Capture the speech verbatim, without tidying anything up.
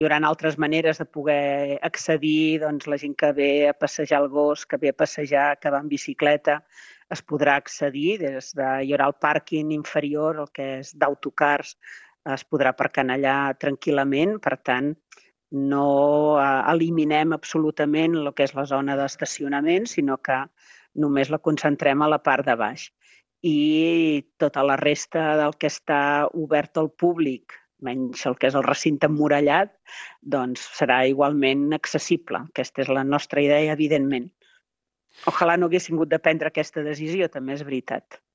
Hi haurà altres maneres de poder accedir, doncs la gent que ve a passejar el gos, que ve a passejar, que va en bicicleta, es podrà accedir des de... Hi haurà el pàrquing inferior, el que és d'autocars, es podrà aparcar allà tranquil·lament, per tant, no eliminem absolutament el que és la zona d'estacionament, sinó que només la concentrem a la part de baix. I tota la resta del que està obert al públic, menys el que és el recinte emmurallat, doncs serà igualment accessible. Aquesta és la nostra idea, evidentment. Ojalà no haguéssim hagut de prendre aquesta decisió, també és veritat.